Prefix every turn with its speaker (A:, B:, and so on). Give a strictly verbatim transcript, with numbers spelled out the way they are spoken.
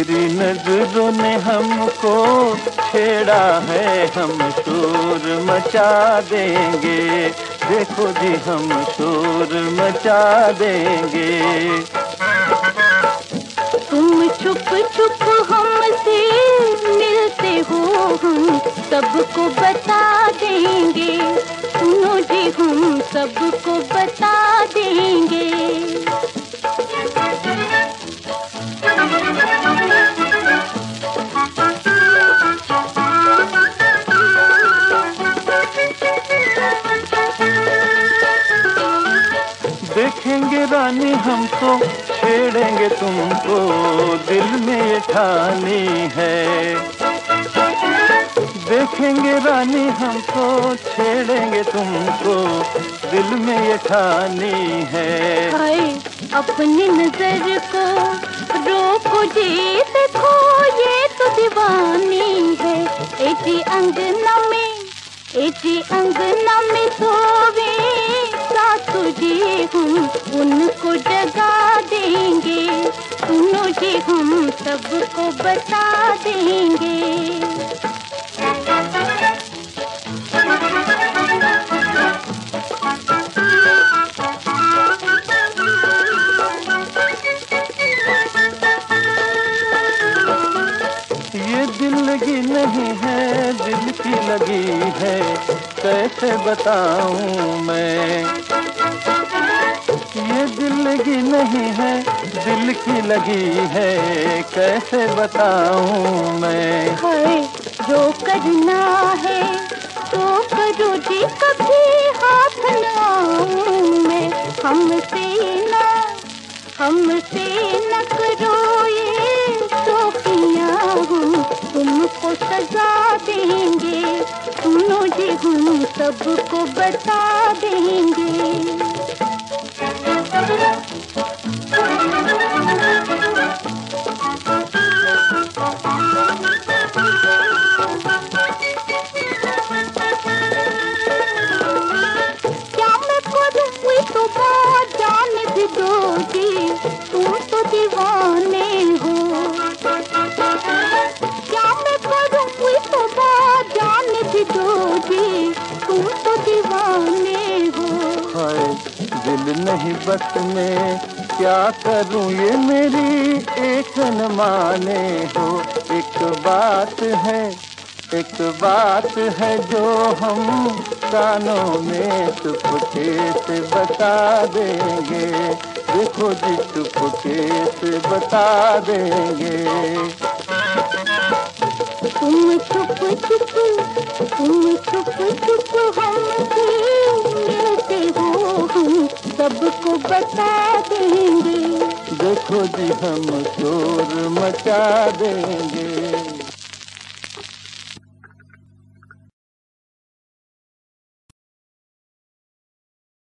A: तेरी नजरों ने हमको छेड़ा है, हम शोर मचा देंगे। देखो जी हम शोर मचा देंगे।
B: तुम छुप छुप हमसे मिलते हो, हम सबको बता देंगे। सुनो जी हम सबको बता देंगे।
A: देखेंगे रानी हम तो छेड़ेंगे तुमको, दिल में ये ठानी है। देखेंगे रानी हम तो छेड़ेंगे तुमको, दिल में ये ठानी है।
B: हाय अपनी नजर को रोको जी, देखो ये तो दीवानी है। एजी अंगना में, एजी अंगना में सोवे सासू जी, हम उनको जगा देंगे। सुनो जी हम सबको बता देंगे।
A: ये दिल लगी नहीं है, दिल की लगी है, कैसे बताऊं मैं। ये दिल लगी नहीं है, दिल की लगी है, कैसे बताऊं मैं।
B: हाय जो करना है तो करो जी, कभी हाथ न आऊं मैं। हमसे न हमसे न करो ये शोखियां, हम तुमको सजा देंगे। सुनो जी हम सबको बता देंगे। क्या मैं करूँ तो बात जाने भी दो जी, तुम तो दीवाने हो। क्या मैं करूँ तो बात जाने भी दो जी, तुम तो दीवाने हो।
A: हाय दिल नहीं बस में क्या करूं ये मेरी एक न माने हो। एक बात है, एक बात है जो हम कानों में चुपके से बता देंगे। देखो जी चुपके से बता देंगे।
B: तुम छुप छुप तुम छुप छुप हमसे मिलते हो, हम सबको बता देंगे।
A: देखो जी हम शोर मचा देंगे।